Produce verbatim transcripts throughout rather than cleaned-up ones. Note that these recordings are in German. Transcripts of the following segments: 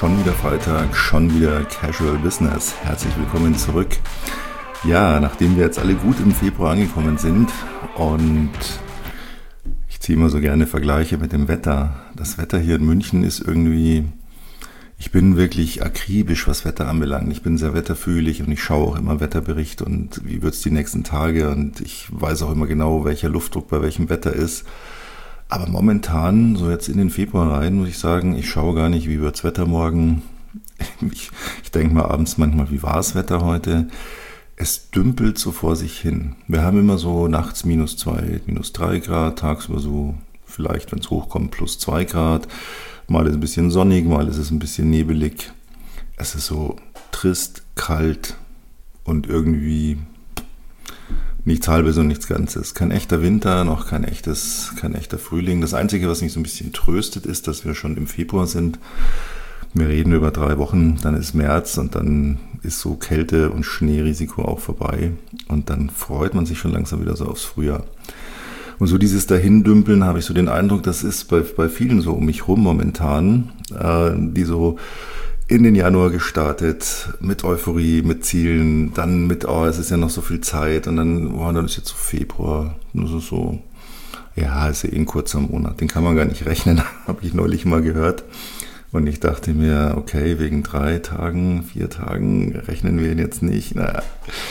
Schon wieder Freitag, schon wieder Casual Business. Herzlich willkommen zurück. Ja, nachdem wir jetzt alle gut im Februar angekommen sind und ich ziehe immer so gerne Vergleiche mit dem Wetter. Das Wetter hier in München ist irgendwie, ich bin wirklich akribisch, was Wetter anbelangt. Ich bin sehr wetterfühlig und ich schaue auch immer Wetterbericht und wie wird es die nächsten Tage und ich weiß auch immer genau, welcher Luftdruck bei welchem Wetter ist. Aber momentan, so jetzt in den Februar rein, muss ich sagen, ich schaue gar nicht, wie wird's Wetter morgen. Ich, ich denke mal abends manchmal, wie war das Wetter heute? Es dümpelt so vor sich hin. Wir haben immer so nachts minus zwei, minus drei Grad, tagsüber so vielleicht, wenn es hochkommt, plus zwei Grad. Mal ist es ein bisschen sonnig, mal ist es ein bisschen nebelig. Es ist so trist, kalt und irgendwie nichts Halbes und nichts Ganzes. Kein echter Winter, noch kein echtes, kein echter Frühling. Das Einzige, was mich so ein bisschen tröstet, ist, dass wir schon im Februar sind. Wir reden über drei Wochen, dann ist März und dann ist so Kälte- und Schneerisiko auch vorbei. Und dann freut man sich schon langsam wieder so aufs Frühjahr. Und so dieses Dahindümpeln habe ich so den Eindruck, das ist bei, bei vielen so um mich rum momentan, äh, die so in den Januar gestartet, mit Euphorie, mit Zielen, dann mit, oh, es ist ja noch so viel Zeit und dann, oh, dann ist jetzt so Februar, das ist so, ja, ist ja eh ein kurzer Monat, den kann man gar nicht rechnen, habe ich neulich mal gehört und ich dachte mir, okay, wegen drei Tagen, vier Tagen rechnen wir ihn jetzt nicht, naja,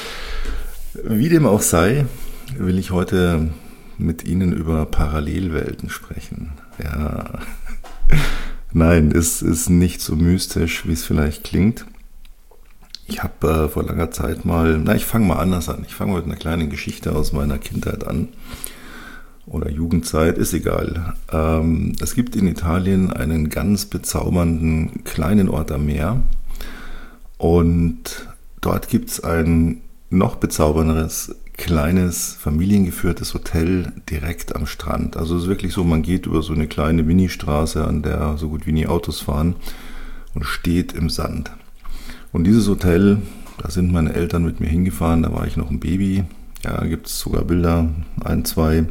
wie dem auch sei, will ich heute mit Ihnen über Parallelwelten sprechen, ja. Nein, es ist nicht so mystisch, wie es vielleicht klingt. Ich habe äh, vor langer Zeit mal, na, ich fange mal anders an. Ich fange mit einer kleinen Geschichte aus meiner Kindheit an. Oder Jugendzeit, ist egal. Ähm, es gibt in Italien einen ganz bezaubernden kleinen Ort am Meer. Und dort gibt es ein noch bezaubernderes, kleines, familiengeführtes Hotel direkt am Strand. Also es ist wirklich so, man geht über so eine kleine Ministraße, an der so gut wie nie Autos fahren und steht im Sand. Und dieses Hotel, da sind meine Eltern mit mir hingefahren, da war ich noch ein Baby. Ja, gibt es sogar Bilder, ein, zwei.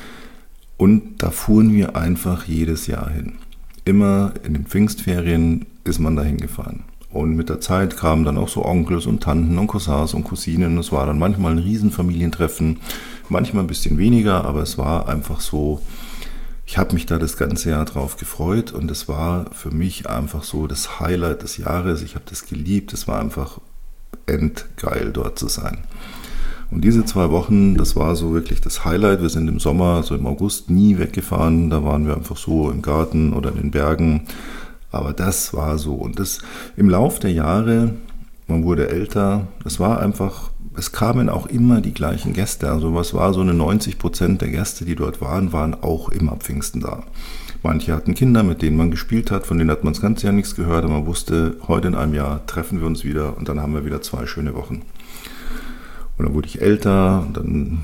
Und da fuhren wir einfach jedes Jahr hin. Immer in den Pfingstferien ist man da hingefahren. Und mit der Zeit kamen dann auch so Onkels und Tanten und Cousins und Cousinen. Es war dann manchmal ein Riesenfamilientreffen, manchmal ein bisschen weniger, aber es war einfach so, ich habe mich da das ganze Jahr drauf gefreut und es war für mich einfach so das Highlight des Jahres. Ich habe das geliebt, es war einfach endgeil dort zu sein. Und diese zwei Wochen, das war so wirklich das Highlight. Wir sind im Sommer, so im August, nie weggefahren. Da waren wir einfach so im Garten oder in den Bergen. Aber das war so. Und das im Lauf der Jahre, man wurde älter, es war einfach, es kamen auch immer die gleichen Gäste. Also was war so eine neunzig Prozent der Gäste, die dort waren, waren auch immer Pfingsten da. Manche hatten Kinder, mit denen man gespielt hat, von denen hat man das ganze Jahr nichts gehört. Aber man wusste, heute in einem Jahr treffen wir uns wieder und dann haben wir wieder zwei schöne Wochen. Und dann wurde ich älter und dann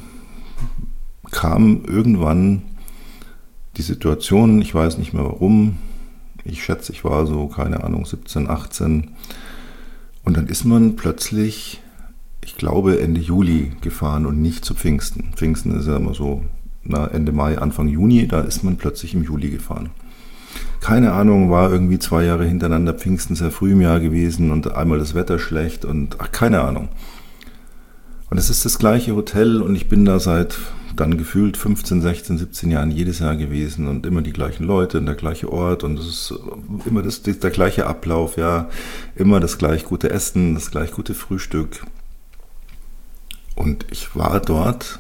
kam irgendwann die Situation, ich weiß nicht mehr warum, ich schätze, ich war so, keine Ahnung, siebzehn, achtzehn. Und dann ist man plötzlich, ich glaube, Ende Juli gefahren und nicht zu Pfingsten. Pfingsten ist ja immer so na, Ende Mai, Anfang Juni, da ist man plötzlich im Juli gefahren. Keine Ahnung, war irgendwie zwei Jahre hintereinander Pfingsten sehr früh im Jahr gewesen und einmal das Wetter schlecht und ach, keine Ahnung. Und es ist das gleiche Hotel und ich bin da seit dann gefühlt fünfzehn, sechzehn, siebzehn Jahren jedes Jahr gewesen und immer die gleichen Leute und der gleiche Ort und es ist immer das, der gleiche Ablauf, ja, immer das gleich gute Essen, das gleich gute Frühstück. Und ich war dort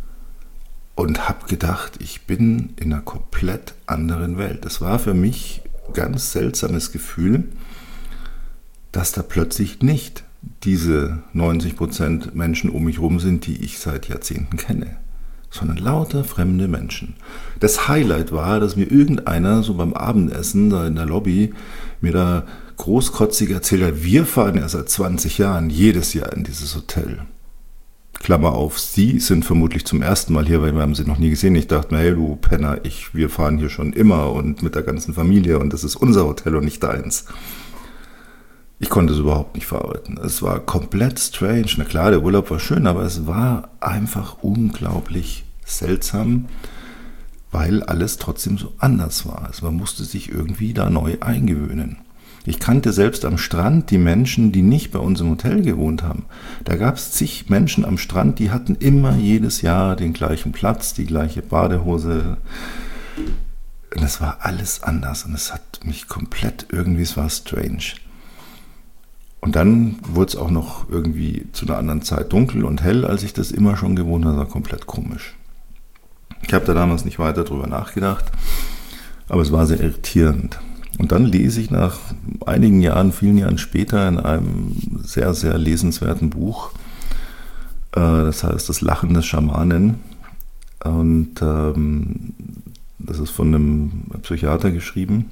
und habe gedacht, ich bin in einer komplett anderen Welt. Das war für mich ein ganz seltsames Gefühl, dass da plötzlich nicht diese neunzig Prozent Menschen um mich herum sind, die ich seit Jahrzehnten kenne, sondern lauter fremde Menschen. Das Highlight war, dass mir irgendeiner so beim Abendessen da in der Lobby mir da großkotzig erzählt hat, wir fahren ja seit zwanzig Jahren jedes Jahr in dieses Hotel. Klammer auf, Sie sind vermutlich zum ersten Mal hier, weil wir haben Sie noch nie gesehen. Ich dachte mir, hey du Penner, ich, wir fahren hier schon immer und mit der ganzen Familie und das ist unser Hotel und nicht deins. Ich konnte es überhaupt nicht verarbeiten. Es war komplett strange. Na klar, der Urlaub war schön, aber es war einfach unglaublich seltsam, weil alles trotzdem so anders war. Also man musste sich irgendwie da neu eingewöhnen. Ich kannte selbst am Strand die Menschen, die nicht bei uns im Hotel gewohnt haben. Da gab es zig Menschen am Strand, die hatten immer jedes Jahr den gleichen Platz, die gleiche Badehose. Und es war alles anders und es hat mich komplett, irgendwie, es war strange. Und dann wurde es auch noch irgendwie zu einer anderen Zeit dunkel und hell, als ich das immer schon gewohnt habe, war komplett komisch. Ich habe da damals nicht weiter drüber nachgedacht, aber es war sehr irritierend. Und dann lese ich nach einigen Jahren, vielen Jahren später in einem sehr, sehr lesenswerten Buch, äh, das heißt Das Lachen des Schamanen. Und ähm, das ist von einem Psychiater geschrieben,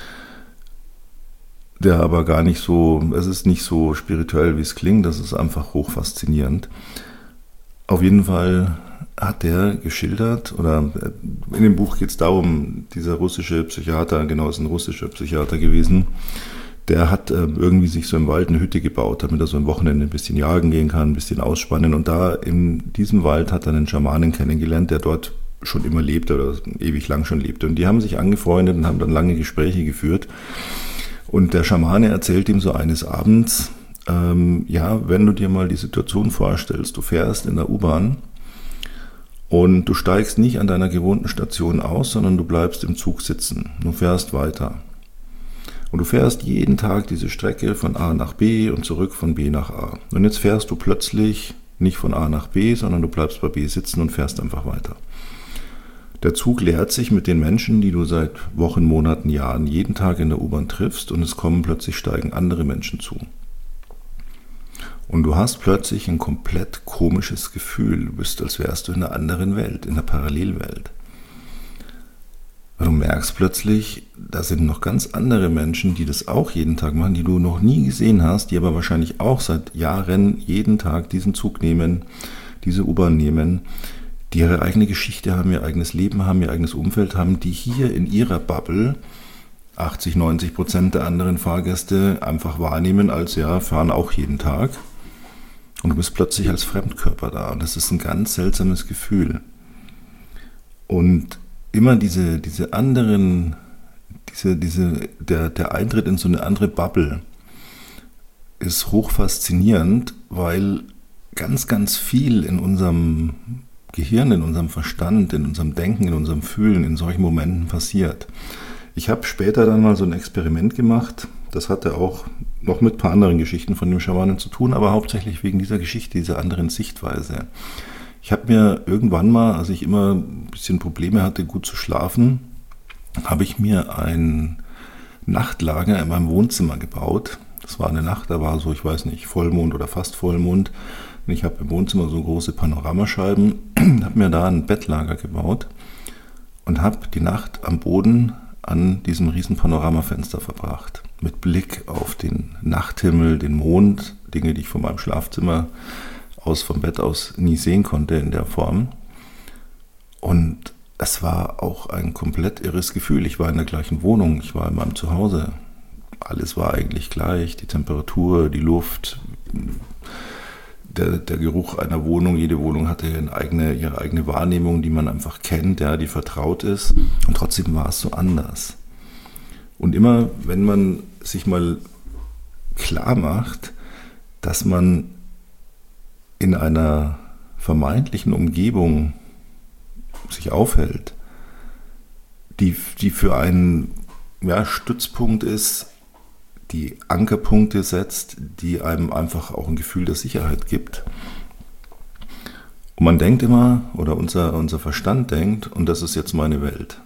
der aber gar nicht so, es ist nicht so spirituell, wie es klingt, das ist einfach hochfaszinierend. Auf jeden Fall hat der geschildert, oder in dem Buch geht es darum, dieser russische Psychiater, genau, ist ein russischer Psychiater gewesen, der hat äh, irgendwie sich so im Wald eine Hütte gebaut, damit er so am Wochenende ein bisschen jagen gehen kann, ein bisschen ausspannen. Und da in diesem Wald hat er einen Schamanen kennengelernt, der dort schon immer lebte oder ewig lang schon lebte. Und die haben sich angefreundet und haben dann lange Gespräche geführt. Und der Schamane erzählt ihm so eines Abends, ähm, ja, wenn du dir mal die Situation vorstellst, du fährst in der U-Bahn und du steigst nicht an deiner gewohnten Station aus, sondern du bleibst im Zug sitzen. Du fährst weiter. Und du fährst jeden Tag diese Strecke von A nach B und zurück von B nach A. Und jetzt fährst du plötzlich nicht von A nach B, sondern du bleibst bei B sitzen und fährst einfach weiter. Der Zug leert sich mit den Menschen, die du seit Wochen, Monaten, Jahren jeden Tag in der U-Bahn triffst, und es kommen plötzlich, steigen andere Menschen zu. Und du hast plötzlich ein komplett komisches Gefühl. Du bist, als wärst du in einer anderen Welt, in einer Parallelwelt. Weil du merkst plötzlich, da sind noch ganz andere Menschen, die das auch jeden Tag machen, die du noch nie gesehen hast, die aber wahrscheinlich auch seit Jahren jeden Tag diesen Zug nehmen, diese U-Bahn nehmen, die ihre eigene Geschichte haben, ihr eigenes Leben haben, ihr eigenes Umfeld haben, die hier in ihrer Bubble achtzig, neunzig Prozent der anderen Fahrgäste einfach wahrnehmen als, ja, fahren auch jeden Tag. Und du bist plötzlich als Fremdkörper da. Und das ist ein ganz seltsames Gefühl. Und immer diese, diese anderen, diese, diese, der, der Eintritt in so eine andere Bubble ist hochfaszinierend, weil ganz, ganz viel in unserem Gehirn, in unserem Verstand, in unserem Denken, in unserem Fühlen in solchen Momenten passiert. Ich habe später dann mal so ein Experiment gemacht. Das hatte auch noch mit ein paar anderen Geschichten von dem Schamanen zu tun, aber hauptsächlich wegen dieser Geschichte, dieser anderen Sichtweise. Ich habe mir irgendwann mal, als ich immer ein bisschen Probleme hatte, gut zu schlafen, habe ich mir ein Nachtlager in meinem Wohnzimmer gebaut. Das war eine Nacht, da war so, ich weiß nicht, Vollmond oder fast Vollmond. Und ich habe im Wohnzimmer so große Panoramascheiben, habe mir da ein Bettlager gebaut und habe die Nacht am Boden an diesem riesen Panoramafenster verbracht. Mit Blick auf den Nachthimmel, den Mond, Dinge, die ich von meinem Schlafzimmer aus, vom Bett aus nie sehen konnte in der Form. Und es war auch ein komplett irres Gefühl. Ich war in der gleichen Wohnung, ich war in meinem Zuhause. Alles war eigentlich gleich, die Temperatur, die Luft, der, der Geruch einer Wohnung. Jede Wohnung hatte eine eigene, ihre eigene Wahrnehmung, die man einfach kennt, ja, die vertraut ist. Und trotzdem war es so anders. Und immer, wenn man sich mal klar macht, dass man in einer vermeintlichen Umgebung sich aufhält, die, die für einen, ja, Stützpunkt ist, die Ankerpunkte setzt, die einem einfach auch ein Gefühl der Sicherheit gibt. Und man denkt immer, oder unser, unser Verstand denkt, und das ist jetzt meine Welt.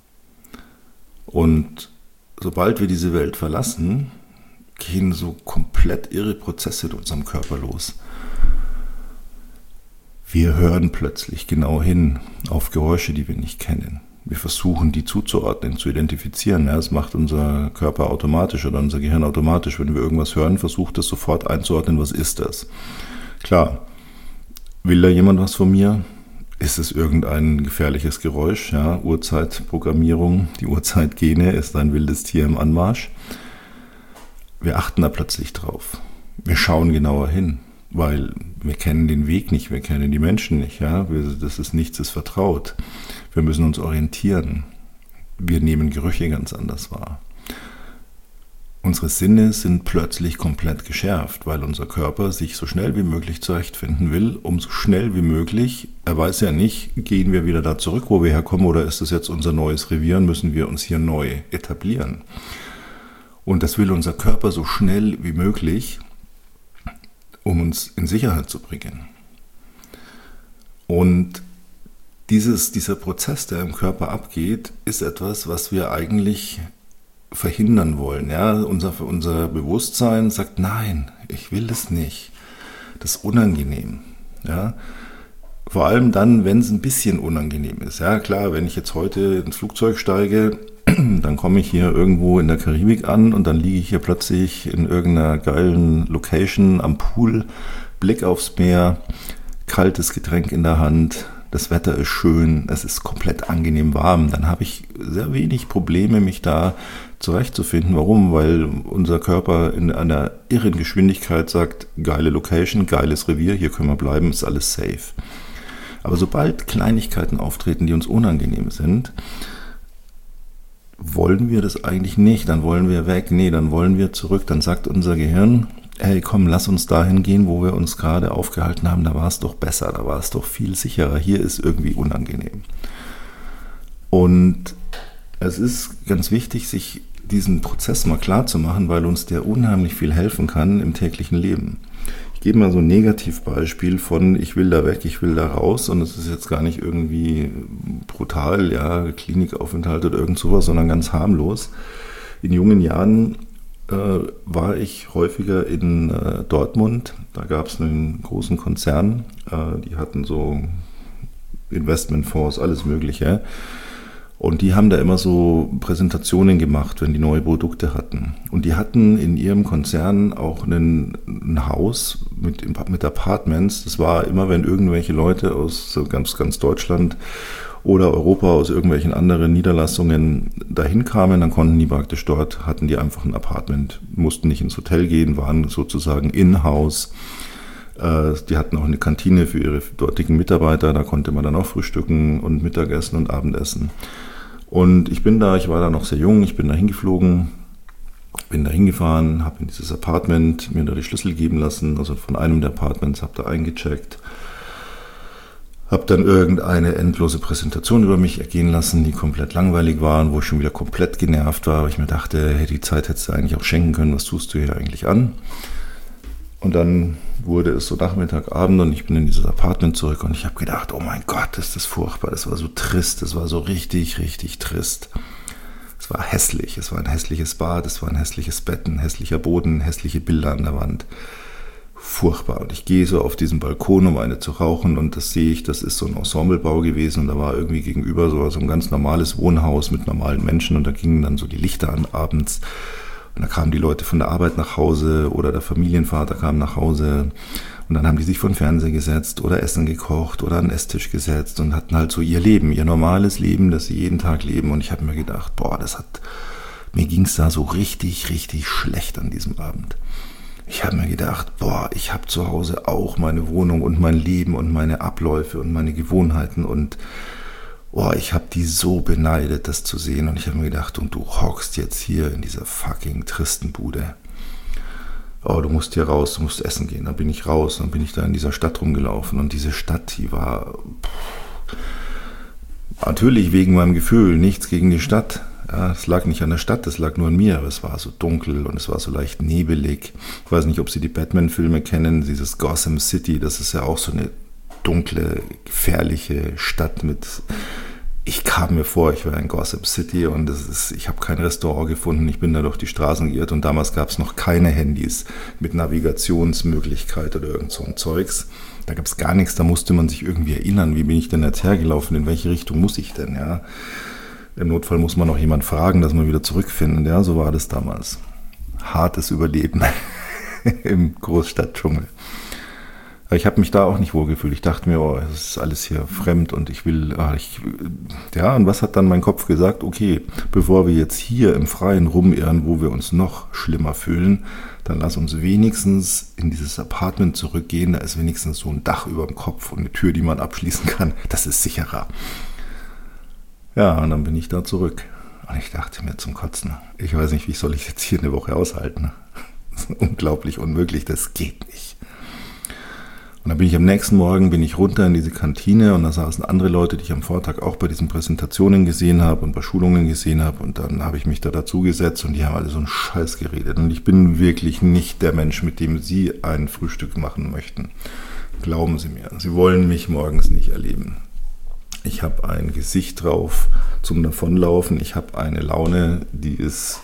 Und sobald wir diese Welt verlassen, gehen so komplett irre Prozesse in unserem Körper los. Wir hören plötzlich genau hin auf Geräusche, die wir nicht kennen. Wir versuchen, die zuzuordnen, zu identifizieren. Ja, das macht unser Körper automatisch oder unser Gehirn automatisch. Wenn wir irgendwas hören, versucht es sofort einzuordnen, was ist das? Klar, will da jemand was von mir? Ist es irgendein gefährliches Geräusch? Ja, Urzeitprogrammierung, die Urzeitgene, ist ein wildes Tier im Anmarsch. Wir achten da plötzlich drauf. Wir schauen genauer hin, weil wir kennen den Weg nicht, wir kennen die Menschen nicht. Ja, wir, das ist nichts, ist vertraut. Wir müssen uns orientieren. Wir nehmen Gerüche ganz anders wahr. Unsere Sinne sind plötzlich komplett geschärft, weil unser Körper sich so schnell wie möglich zurechtfinden will, um so schnell wie möglich, er weiß ja nicht, gehen wir wieder da zurück, wo wir herkommen, oder ist das jetzt unser neues Revier und müssen wir uns hier neu etablieren. Und das will unser Körper so schnell wie möglich, um uns in Sicherheit zu bringen. Und dieses, dieser Prozess, der im Körper abgeht, ist etwas, was wir eigentlich verhindern wollen. Ja? Unser, unser Bewusstsein sagt, nein, ich will das nicht. Das ist unangenehm. Ja? Vor allem dann, wenn es ein bisschen unangenehm ist. Ja, klar, wenn ich jetzt heute ins Flugzeug steige, dann komme ich hier irgendwo in der Karibik an und dann liege ich hier plötzlich in irgendeiner geilen Location am Pool, Blick aufs Meer, kaltes Getränk in der Hand, das Wetter ist schön, es ist komplett angenehm warm. Dann habe ich sehr wenig Probleme, mich da zurechtzufinden. Warum? Weil unser Körper in einer irren Geschwindigkeit sagt, geile Location, geiles Revier, hier können wir bleiben, ist alles safe. Aber sobald Kleinigkeiten auftreten, die uns unangenehm sind, wollen wir das eigentlich nicht, dann wollen wir weg, nee, dann wollen wir zurück, dann sagt unser Gehirn, hey komm, lass uns dahin gehen, wo wir uns gerade aufgehalten haben, da war es doch besser, da war es doch viel sicherer, hier ist irgendwie unangenehm. Und es ist ganz wichtig, sich diesen Prozess mal klar zu machen, weil uns der unheimlich viel helfen kann im täglichen Leben. Ich gebe mal so ein Negativbeispiel von ich will da weg, ich will da raus, und es ist jetzt gar nicht irgendwie brutal, ja, Klinikaufenthalt oder irgend sowas, sondern ganz harmlos. In jungen Jahren äh, war ich häufiger in äh, Dortmund, da gab es einen großen Konzern, äh, die hatten so Investmentfonds, alles Mögliche. Und die haben da immer so Präsentationen gemacht, wenn die neue Produkte hatten. Und die hatten in ihrem Konzern auch einen, ein Haus mit, mit Apartments. Das war immer, wenn irgendwelche Leute aus ganz, ganz Deutschland oder Europa, aus irgendwelchen anderen Niederlassungen dahin kamen, dann konnten die praktisch dort, hatten die einfach ein Apartment, mussten nicht ins Hotel gehen, waren sozusagen in-house. Die hatten auch eine Kantine für ihre dortigen Mitarbeiter, da konnte man dann auch frühstücken und Mittagessen und Abendessen. Und ich bin da, ich war da noch sehr jung, ich bin da hingeflogen, bin da hingefahren, habe in dieses Apartment mir da die Schlüssel geben lassen, also von einem der Apartments, habe da eingecheckt, habe dann irgendeine endlose Präsentation über mich ergehen lassen, die komplett langweilig waren, wo ich schon wieder komplett genervt war, weil ich mir dachte, hey, die Zeit hättest du eigentlich auch schenken können, was tust du hier eigentlich an? Und dann wurde es so Nachmittag, Abend und ich bin in dieses Apartment zurück und ich habe gedacht, oh mein Gott, ist das furchtbar, das war so trist, das war so richtig, richtig trist. Es war hässlich, es war ein hässliches Bad, es war ein hässliches Bett, ein hässlicher Boden, hässliche Bilder an der Wand. Furchtbar. Und ich gehe so auf diesen Balkon, um eine zu rauchen, und das sehe ich, das ist so ein Ensemblebau gewesen und da war irgendwie gegenüber so, so ein ganz normales Wohnhaus mit normalen Menschen und da gingen dann so die Lichter an abends. Und da kamen die Leute von der Arbeit nach Hause oder der Familienvater kam nach Hause und dann haben die sich vor den Fernseher gesetzt oder Essen gekocht oder an den Esstisch gesetzt und hatten halt so ihr Leben, ihr normales Leben, das sie jeden Tag leben. Und ich habe mir gedacht, boah, das hat, mir ging es da so richtig, richtig schlecht an diesem Abend. Ich habe mir gedacht, boah, ich habe zu Hause auch meine Wohnung und mein Leben und meine Abläufe und meine Gewohnheiten und boah, ich habe die so beneidet, das zu sehen. Und ich habe mir gedacht, und du hockst jetzt hier in dieser fucking tristen Bude. Oh, du musst hier raus, du musst essen gehen. Dann bin ich raus, dann bin ich da in dieser Stadt rumgelaufen. Und diese Stadt, die war pff, natürlich wegen meinem Gefühl, nichts gegen die Stadt. Ja, es lag nicht an der Stadt, es lag nur an mir. Aber es war so dunkel und es war so leicht nebelig. Ich weiß nicht, ob Sie die Batman-Filme kennen, dieses Gotham City, das ist ja auch so eine dunkle, gefährliche Stadt mit, ich kam mir vor, ich war in Gotham City und das ist, ich habe kein Restaurant gefunden, ich bin da durch die Straßen geirrt und damals gab es noch keine Handys mit Navigationsmöglichkeit oder irgend so ein Zeugs. Da gab es gar nichts, da musste man sich irgendwie erinnern, wie bin ich denn jetzt hergelaufen, in welche Richtung muss ich denn, ja. Im Notfall muss man noch jemand fragen, dass man wieder zurückfindet, ja, so war das damals. Hartes Überleben im Großstadtdschungel. Aber ich habe mich da auch nicht wohlgefühlt. Ich dachte mir, oh, es ist alles hier fremd und ich will, ach, ich, ja, und was hat dann mein Kopf gesagt? Okay, bevor wir jetzt hier im Freien rumirren, wo wir uns noch schlimmer fühlen, dann lass uns wenigstens in dieses Apartment zurückgehen. Da ist wenigstens so ein Dach über dem Kopf und eine Tür, die man abschließen kann. Das ist sicherer. Ja, und dann bin ich da zurück. Und ich dachte mir zum Kotzen, ich weiß nicht, wie soll ich jetzt hier eine Woche aushalten? Das ist unglaublich unmöglich, das geht nicht. Und dann bin ich am nächsten Morgen, bin ich runter in diese Kantine und da saßen andere Leute, die ich am Vortag auch bei diesen Präsentationen gesehen habe und bei Schulungen gesehen habe. Und dann habe ich mich da dazu gesetzt und die haben alle so einen Scheiß geredet. Und ich bin wirklich nicht der Mensch, mit dem Sie ein Frühstück machen möchten. Glauben Sie mir, Sie wollen mich morgens nicht erleben. Ich habe ein Gesicht drauf zum Davonlaufen. Ich habe eine Laune, die ist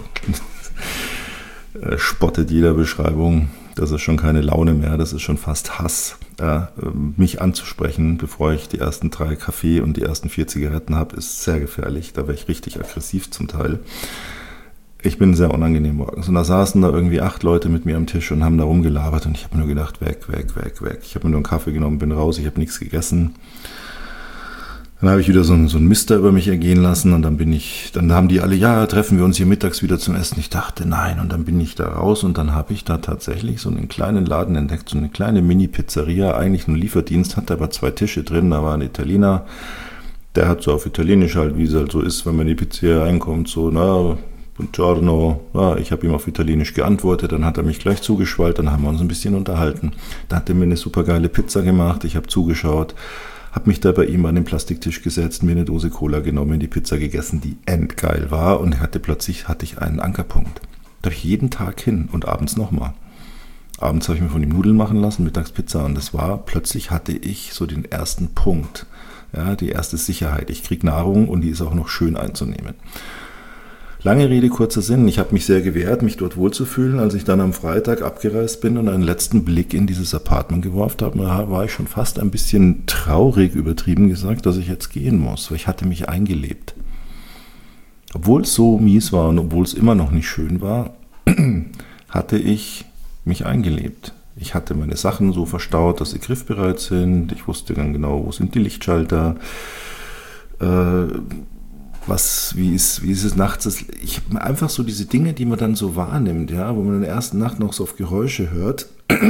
äh, spottet jeder Beschreibung. Das ist schon keine Laune mehr, das ist schon fast Hass. Ja, mich anzusprechen, bevor ich die ersten drei Kaffee und die ersten vier Zigaretten habe, ist sehr gefährlich. Da wäre ich richtig aggressiv zum Teil. Ich bin sehr unangenehm morgens. Und da saßen da irgendwie acht Leute mit mir am Tisch und haben da rumgelabert. Und ich habe mir nur gedacht, weg, weg, weg, weg. Ich habe mir nur einen Kaffee genommen, bin raus, ich habe nichts gegessen. Dann habe ich wieder so einen, so einen Mister über mich ergehen lassen und dann bin ich, dann haben die alle, ja, treffen wir uns hier mittags wieder zum Essen. Ich dachte, nein, und dann bin ich da raus und dann habe ich da tatsächlich so einen kleinen Laden entdeckt, so eine kleine Mini-Pizzeria, eigentlich ein Lieferdienst, hatte aber zwei Tische drin, da war ein Italiener, der hat so auf Italienisch halt, wie es halt so ist, wenn man in die Pizzeria reinkommt, so, na, buongiorno, ja, ich habe ihm auf Italienisch geantwortet, dann hat er mich gleich zugeschwallt, dann haben wir uns ein bisschen unterhalten. Da hat er mir eine super geile Pizza gemacht, ich habe zugeschaut, habe mich da bei ihm an den Plastiktisch gesetzt, mir eine Dose Cola genommen, die Pizza gegessen, die endgeil war und hatte plötzlich hatte ich einen Ankerpunkt. Da habe ich jeden Tag hin und abends nochmal. Abends habe ich mir von ihm Nudeln machen lassen, mittags Pizza und das war, plötzlich hatte ich so den ersten Punkt, ja, die erste Sicherheit. Ich kriege Nahrung und die ist auch noch schön einzunehmen. Lange Rede, kurzer Sinn. Ich habe mich sehr gewehrt, mich dort wohlzufühlen. Als ich dann am Freitag abgereist bin und einen letzten Blick in dieses Apartment geworfen habe, war ich schon fast ein bisschen traurig, übertrieben gesagt, dass ich jetzt gehen muss, weil ich hatte mich eingelebt. Obwohl es so mies war und obwohl es immer noch nicht schön war, hatte ich mich eingelebt. Ich hatte meine Sachen so verstaut, dass sie griffbereit sind. Ich wusste dann genau, wo sind die Lichtschalter, äh, was, wie ist, wie ist es nachts? Ich einfach so diese Dinge, die man dann so wahrnimmt, ja, wo man in der ersten Nacht noch so auf Geräusche hört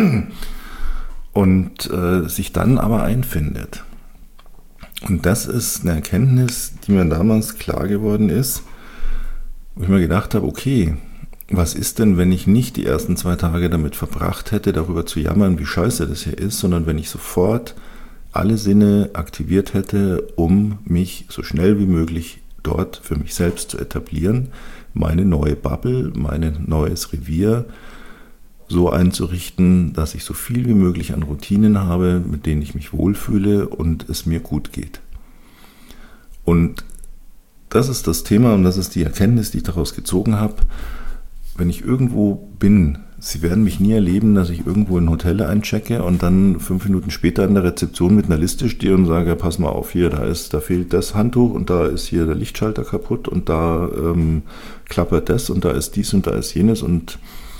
und äh, sich dann aber einfindet. Und das ist eine Erkenntnis, die mir damals klar geworden ist, wo ich mir gedacht habe, okay, was ist denn, wenn ich nicht die ersten zwei Tage damit verbracht hätte, darüber zu jammern, wie scheiße das hier ist, sondern wenn ich sofort alle Sinne aktiviert hätte, um mich so schnell wie möglich dort für mich selbst zu etablieren, meine neue Bubble, mein neues Revier so einzurichten, dass ich so viel wie möglich an Routinen habe, mit denen ich mich wohlfühle und es mir gut geht. Und das ist das Thema und das ist die Erkenntnis, die ich daraus gezogen habe. Wenn ich irgendwo bin, Sie werden mich nie erleben, dass ich irgendwo in ein Hotel einchecke und dann fünf Minuten später an der Rezeption mit einer Liste stehe und sage, pass mal auf, hier, da ist, da fehlt das Handtuch und da ist hier der Lichtschalter kaputt und da ähm, klappert das und da ist dies und da ist jenes. Und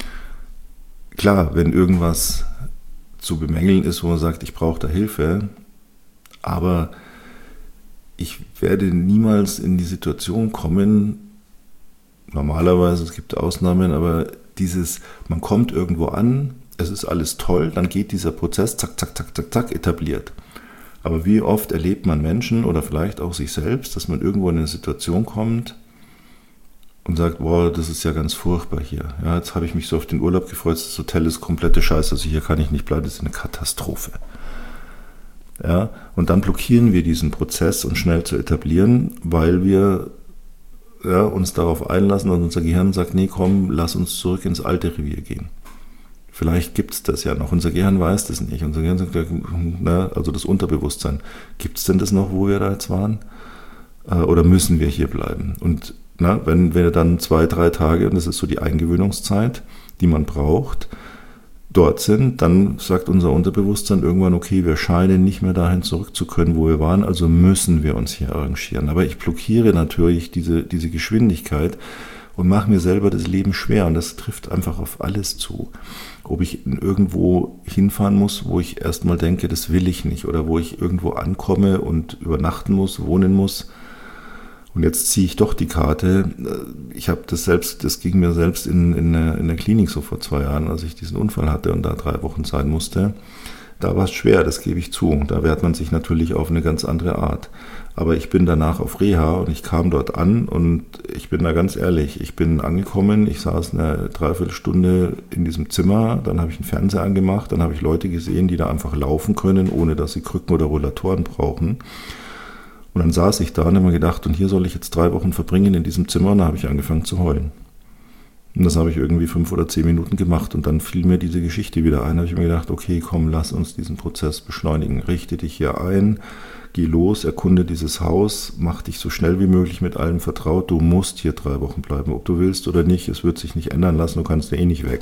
klar, wenn irgendwas zu bemängeln ist, wo man sagt, ich brauche da Hilfe, aber ich werde niemals in die Situation kommen, normalerweise, es gibt Ausnahmen, aber dieses, man kommt irgendwo an, es ist alles toll, dann geht dieser Prozess zack, zack, zack, zack, zack, etabliert. Aber wie oft erlebt man Menschen oder vielleicht auch sich selbst, dass man irgendwo in eine Situation kommt und sagt, boah, das ist ja ganz furchtbar hier. Ja, jetzt habe ich mich so auf den Urlaub gefreut, das Hotel ist komplette Scheiße, also hier kann ich nicht bleiben, das ist eine Katastrophe. Ja, und dann blockieren wir diesen Prozess, uns schnell zu etablieren, weil wir ja, uns darauf einlassen und unser Gehirn sagt, nee, komm, lass uns zurück ins alte Revier gehen. Vielleicht gibt es das ja noch. Unser Gehirn weiß das nicht. Unser Gehirn sagt, na, also das Unterbewusstsein, gibt es denn das noch, wo wir da jetzt waren? Oder müssen wir hier bleiben? Und na, wenn wir dann zwei, drei Tage, und das ist so die Eingewöhnungszeit, die man braucht, dort sind, dann sagt unser Unterbewusstsein irgendwann, okay, wir scheinen nicht mehr dahin zurück zu können, wo wir waren, also müssen wir uns hier arrangieren. Aber ich blockiere natürlich diese, diese Geschwindigkeit und mache mir selber das Leben schwer und das trifft einfach auf alles zu. Ob ich irgendwo hinfahren muss, wo ich erstmal denke, das will ich nicht, oder wo ich irgendwo ankomme und übernachten muss, wohnen muss. Und jetzt ziehe ich doch die Karte. Ich habe das selbst, das ging mir selbst in, in, der, in der Klinik so vor zwei Jahren, als ich diesen Unfall hatte und da drei Wochen sein musste. Da war es schwer, das gebe ich zu. Da wehrt man sich natürlich auf eine ganz andere Art. Aber ich bin danach auf Reha und ich kam dort an und ich bin da ganz ehrlich, ich bin angekommen, ich saß eine Dreiviertelstunde in diesem Zimmer, dann habe ich einen Fernseher angemacht, dann habe ich Leute gesehen, die da einfach laufen können, ohne dass sie Krücken oder Rollatoren brauchen. Und dann saß ich da und habe mir gedacht, und hier soll ich jetzt drei Wochen verbringen in diesem Zimmer, und dann habe ich angefangen zu heulen. Und das habe ich irgendwie fünf oder zehn Minuten gemacht und dann fiel mir diese Geschichte wieder ein. Da habe ich mir gedacht, okay, komm, lass uns diesen Prozess beschleunigen. Richte dich hier ein, geh los, erkunde dieses Haus, mach dich so schnell wie möglich mit allem vertraut. Du musst hier drei Wochen bleiben, ob du willst oder nicht. Es wird sich nicht ändern lassen, du kannst ja eh nicht weg.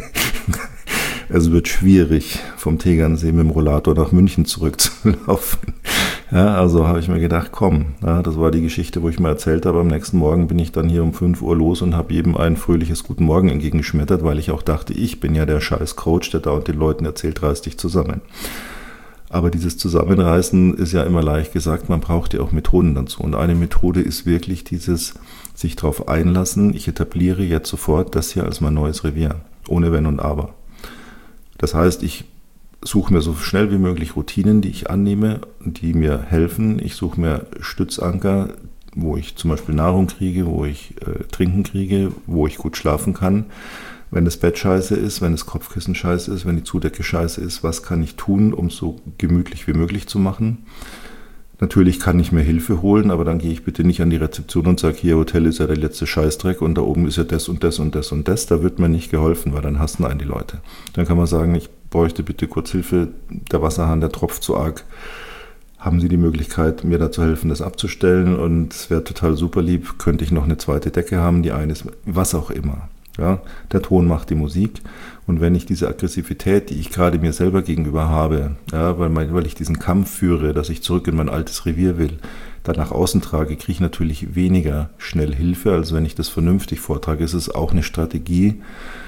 Es wird schwierig, vom Tegernsee mit dem Rollator nach München zurückzulaufen. Ja, also habe ich mir gedacht, komm, ja, das war die Geschichte, wo ich mir erzählt habe. Am nächsten Morgen bin ich dann hier um fünf Uhr los und habe jedem ein fröhliches Guten Morgen entgegengeschmettert, weil ich auch dachte, ich bin ja der scheiß Coach, der da und den Leuten erzählt, reiß dich zusammen. Aber dieses Zusammenreißen ist ja immer leicht gesagt, man braucht ja auch Methoden dazu. Und eine Methode ist wirklich dieses sich darauf einlassen, ich etabliere jetzt sofort das hier als mein neues Revier, ohne Wenn und Aber. Das heißt, ich suche mir so schnell wie möglich Routinen, die ich annehme, die mir helfen. Ich suche mir Stützanker, wo ich zum Beispiel Nahrung kriege, wo ich äh, Trinken kriege, wo ich gut schlafen kann. Wenn das Bett scheiße ist, wenn das Kopfkissen scheiße ist, wenn die Zudecke scheiße ist, was kann ich tun, um es so gemütlich wie möglich zu machen? Natürlich kann ich mir Hilfe holen, aber dann gehe ich bitte nicht an die Rezeption und sage, hier, Hotel ist ja der letzte Scheißdreck und da oben ist ja das und das und das und das. Da wird mir nicht geholfen, weil dann hassen einen die Leute. Dann kann man sagen, ich bräuchte bitte kurz Hilfe, der Wasserhahn, der tropft zu arg. Haben Sie die Möglichkeit, mir da zu helfen, das abzustellen? Und es wäre total super lieb, könnte ich noch eine zweite Decke haben, die eine ist, was auch immer. Ja, der Ton macht die Musik. Und wenn ich diese Aggressivität, die ich gerade mir selber gegenüber habe, ja, weil, mein, weil ich diesen Kampf führe, dass ich zurück in mein altes Revier will, dann nach außen trage, kriege ich natürlich weniger schnell Hilfe, als wenn ich das vernünftig vortrage. Es ist auch eine Strategie,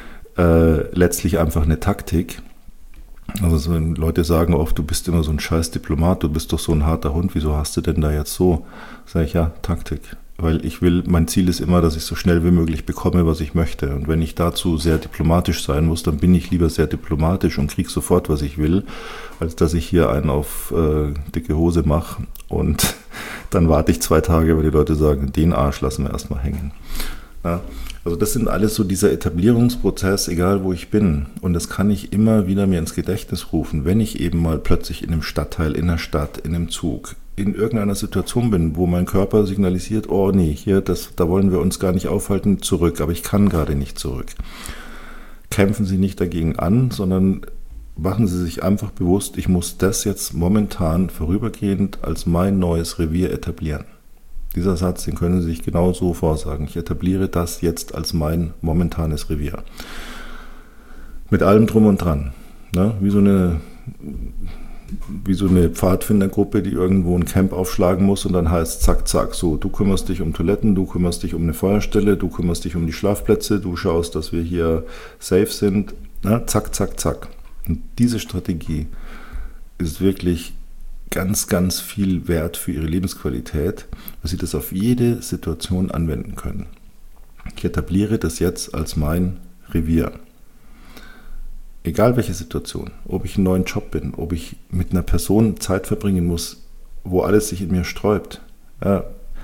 äh, letztlich einfach eine Taktik. Also so, Leute sagen oft, du bist immer so ein scheiß Diplomat, du bist doch so ein harter Hund, wieso hast du denn da jetzt so? Sag ich, ja, Taktik. Weil ich will, mein Ziel ist immer, dass ich so schnell wie möglich bekomme, was ich möchte. Und wenn ich dazu sehr diplomatisch sein muss, dann bin ich lieber sehr diplomatisch und kriege sofort, was ich will, als dass ich hier einen auf äh, dicke Hose mache und dann warte ich zwei Tage, weil die Leute sagen, den Arsch lassen wir erstmal hängen. Ja, also das sind alles so dieser Etablierungsprozess, egal wo ich bin. Und das kann ich immer wieder mir ins Gedächtnis rufen, wenn ich eben mal plötzlich in einem Stadtteil, in der Stadt, in einem Zug, in irgendeiner Situation bin, wo mein Körper signalisiert, oh nee, hier, das, da wollen wir uns gar nicht aufhalten, zurück, aber ich kann gerade nicht zurück. Kämpfen Sie nicht dagegen an, sondern machen Sie sich einfach bewusst, ich muss das jetzt momentan vorübergehend als mein neues Revier etablieren. Dieser Satz, den können Sie sich genau so vorsagen. Ich etabliere das jetzt als mein momentanes Revier. Mit allem drum und dran. Ne? Wie so eine... wie so eine Pfadfindergruppe, die irgendwo ein Camp aufschlagen muss und dann heißt zack, zack, so, du kümmerst dich um Toiletten, du kümmerst dich um eine Feuerstelle, du kümmerst dich um die Schlafplätze, du schaust, dass wir hier safe sind, na, zack, zack, zack. Und diese Strategie ist wirklich ganz, ganz viel wert für ihre Lebensqualität, dass sie das auf jede Situation anwenden können. Ich etabliere das jetzt als mein Revier. Egal welche Situation, ob ich einen neuen Job bin, ob ich mit einer Person Zeit verbringen muss, wo alles sich in mir sträubt. Ja.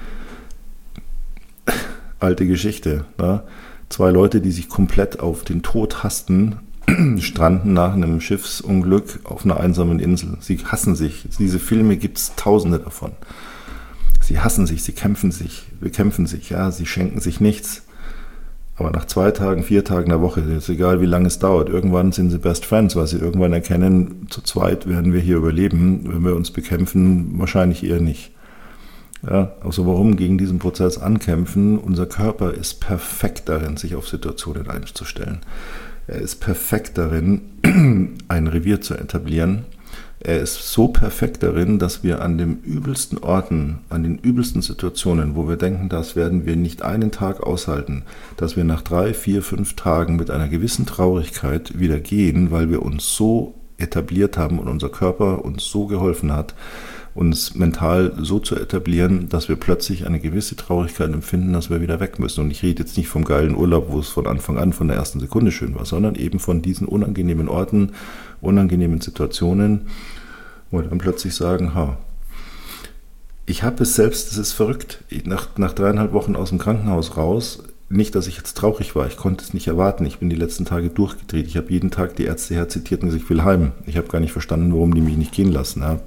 Alte Geschichte. Ja. Zwei Leute, die sich komplett auf den Tod hassten, stranden nach einem Schiffsunglück auf einer einsamen Insel. Sie hassen sich. Diese Filme gibt es tausende davon. Sie hassen sich, sie kämpfen sich, bekämpfen sich, ja, sie schenken sich nichts. Aber nach zwei Tagen, vier Tagen der Woche, ist egal wie lange es dauert, irgendwann sind sie Best Friends, weil sie irgendwann erkennen, zu zweit werden wir hier überleben, wenn wir uns bekämpfen, wahrscheinlich eher nicht. Ja, also warum gegen diesen Prozess ankämpfen? Unser Körper ist perfekt darin, sich auf Situationen einzustellen. Er ist perfekt darin, ein Revier zu etablieren. Er ist so perfekt darin, dass wir an den übelsten Orten, an den übelsten Situationen, wo wir denken, das werden wir nicht einen Tag aushalten, dass wir nach drei, vier, fünf Tagen mit einer gewissen Traurigkeit wieder gehen, weil wir uns so etabliert haben und unser Körper uns so geholfen hat, uns mental so zu etablieren, dass wir plötzlich eine gewisse Traurigkeit empfinden, dass wir wieder weg müssen. Und ich rede jetzt nicht vom geilen Urlaub, wo es von Anfang an, von der ersten Sekunde schön war, sondern eben von diesen unangenehmen Orten, unangenehmen Situationen, wo wir dann plötzlich sagen, ha, ich habe es selbst, das ist verrückt, nach, nach dreieinhalb Wochen aus dem Krankenhaus raus, nicht, dass ich jetzt traurig war, ich konnte es nicht erwarten, ich bin die letzten Tage durchgedreht, ich habe jeden Tag die Ärzte herzitiert und gesagt, ich will heim. Ich habe gar nicht verstanden, warum die mich nicht gehen lassen. Ja.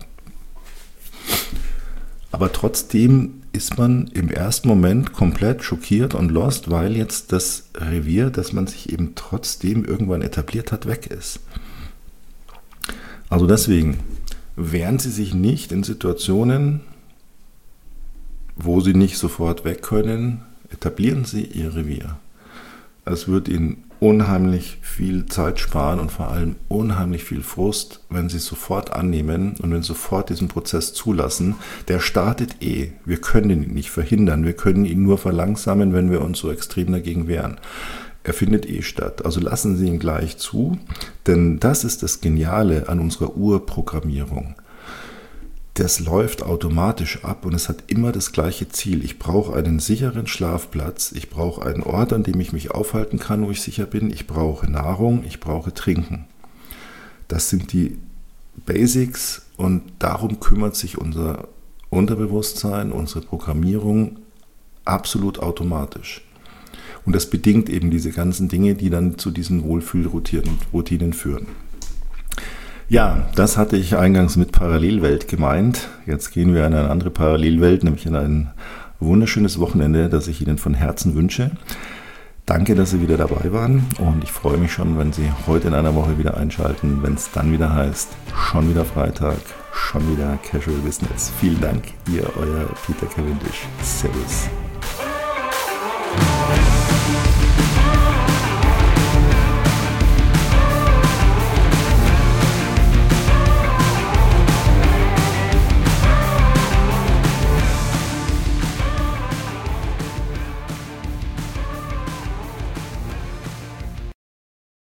Aber trotzdem ist man im ersten Moment komplett schockiert und lost, weil jetzt das Revier, das man sich eben trotzdem irgendwann etabliert hat, weg ist. Also deswegen, wehren Sie sich nicht in Situationen, wo Sie nicht sofort weg können, etablieren Sie Ihr Revier. Es wird Ihnen unheimlich viel Zeit sparen und vor allem unheimlich viel Frust, wenn Sie es sofort annehmen und wenn Sie sofort diesen Prozess zulassen. Der startet eh. Wir können ihn nicht verhindern. Wir können ihn nur verlangsamen, wenn wir uns so extrem dagegen wehren. Er findet eh statt. Also lassen Sie ihn gleich zu, denn das ist das Geniale an unserer Urprogrammierung. Das läuft automatisch ab und es hat immer das gleiche Ziel. Ich brauche einen sicheren Schlafplatz, ich brauche einen Ort, an dem ich mich aufhalten kann, wo ich sicher bin, ich brauche Nahrung, ich brauche Trinken. Das sind die Basics und darum kümmert sich unser Unterbewusstsein, unsere Programmierung absolut automatisch. Und das bedingt eben diese ganzen Dinge, die dann zu diesen Wohlfühlroutinen führen. Ja, das hatte ich eingangs mit Parallelwelt gemeint. Jetzt gehen wir in eine andere Parallelwelt, nämlich in ein wunderschönes Wochenende, das ich Ihnen von Herzen wünsche. Danke, dass Sie wieder dabei waren und ich freue mich schon, wenn Sie heute in einer Woche wieder einschalten, wenn es dann wieder heißt, schon wieder Freitag, schon wieder Casual Business. Vielen Dank, Ihr, Euer Peter Cavendish. Servus.